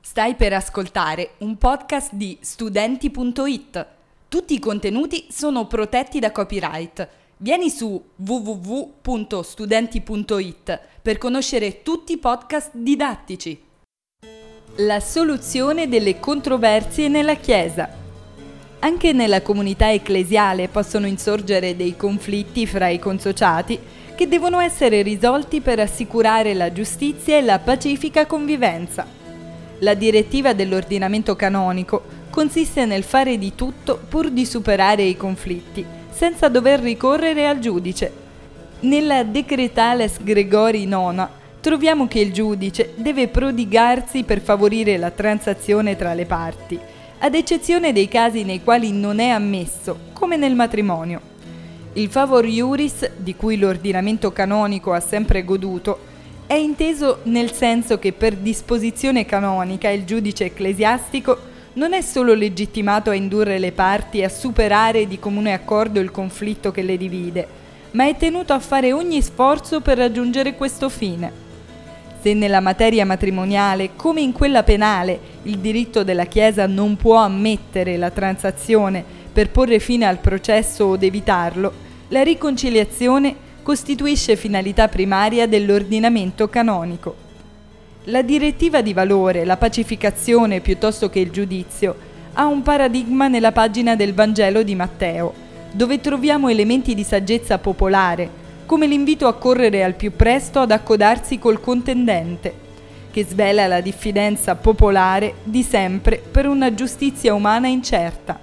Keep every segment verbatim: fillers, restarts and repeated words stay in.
Stai per ascoltare un podcast di studenti punto it. Tutti i contenuti sono protetti da copyright. Vieni su w w w punto studenti punto it per conoscere tutti i podcast didattici. La soluzione delle controversie nella Chiesa. Anche nella comunità ecclesiale possono insorgere dei conflitti fra i consociati che devono essere risolti per assicurare la giustizia e la pacifica convivenza. La direttiva dell'ordinamento canonico consiste nel fare di tutto pur di superare i conflitti, senza dover ricorrere al giudice. Nella Decretales Gregori nona troviamo che il giudice deve prodigarsi per favorire la transazione tra le parti, ad eccezione dei casi nei quali non è ammesso, come nel matrimonio. Il favor iuris, di cui l'ordinamento canonico ha sempre goduto, è inteso nel senso che per disposizione canonica il giudice ecclesiastico non è solo legittimato a indurre le parti a superare di comune accordo il conflitto che le divide, ma è tenuto a fare ogni sforzo per raggiungere questo fine. Se nella materia matrimoniale, come in quella penale, il diritto della Chiesa non può ammettere la transazione per porre fine al processo o evitarlo, la riconciliazione costituisce finalità primaria dell'ordinamento canonico. La direttiva di valore, la pacificazione piuttosto che il giudizio, ha un paradigma nella pagina del Vangelo di Matteo, dove troviamo elementi di saggezza popolare, come l'invito a correre al più presto ad accodarsi col contendente, che svela la diffidenza popolare di sempre per una giustizia umana incerta.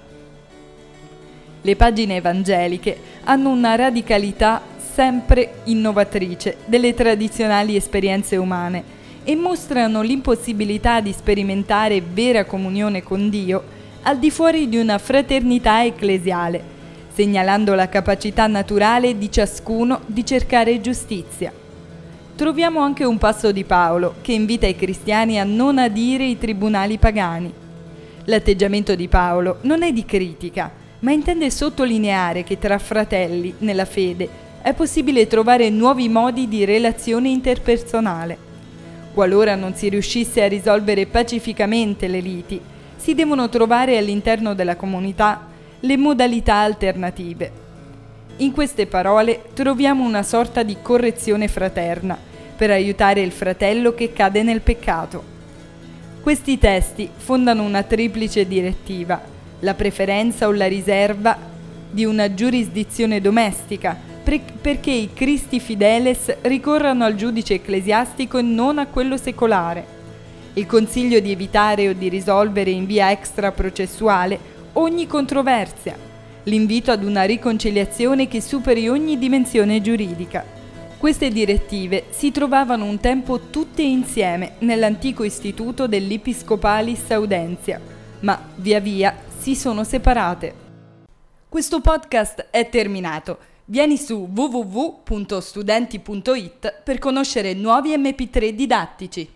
Le pagine evangeliche hanno una radicalità sempre innovatrice delle tradizionali esperienze umane e mostrano l'impossibilità di sperimentare vera comunione con Dio al di fuori di una fraternità ecclesiale, segnalando la capacità naturale di ciascuno di cercare giustizia. Troviamo anche un passo di Paolo che invita i cristiani a non adire i tribunali pagani. L'atteggiamento di Paolo non è di critica, ma intende sottolineare che tra fratelli nella fede è possibile trovare nuovi modi di relazione interpersonale. Qualora non si riuscisse a risolvere pacificamente le liti, si devono trovare all'interno della comunità le modalità alternative. In queste parole troviamo una sorta di correzione fraterna per aiutare il fratello che cade nel peccato. Questi testi fondano una triplice direttiva: la preferenza o la riserva di una giurisdizione domestica, perché i Christi Fideles ricorrano al giudice ecclesiastico e non a quello secolare, il consiglio di evitare o di risolvere in via extraprocessuale ogni controversia, l'invito ad una riconciliazione che superi ogni dimensione giuridica. Queste direttive si trovavano un tempo tutte insieme nell'antico istituto dell'Episcopalis Audentia, ma via via si sono separate. Questo podcast è terminato. Vieni su w w w punto studenti punto it per conoscere nuovi emme pi tre didattici.